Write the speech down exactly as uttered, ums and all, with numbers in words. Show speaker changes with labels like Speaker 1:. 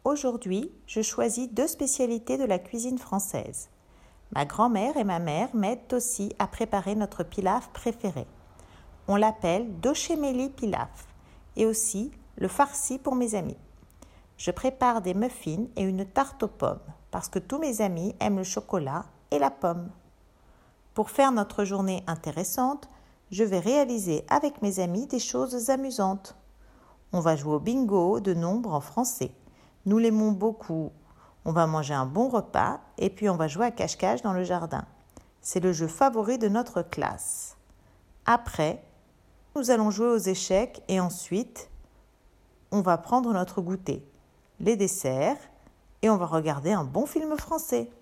Speaker 1: Aujourd'hui, je choisis deux spécialités de la cuisine française. Ma grand-mère et ma mère m'aident aussi à préparer notre pilaf préféré. On l'appelle doshemeli pilaf et aussi le farci pour mes amis. Je prépare des muffins et une tarte aux pommes parce que tous mes amis aiment le chocolat et la pomme. Pour faire notre journée intéressante, je vais réaliser avec mes amis des choses amusantes. On va jouer au bingo de nombres en français. Nous l'aimons beaucoup. On va manger un bon repas et puis on va jouer à cache-cache dans le jardin. C'est le jeu favori de notre classe. Après, nous allons jouer aux échecs et ensuite, on va prendre notre goûter, les desserts et on va regarder un bon film français.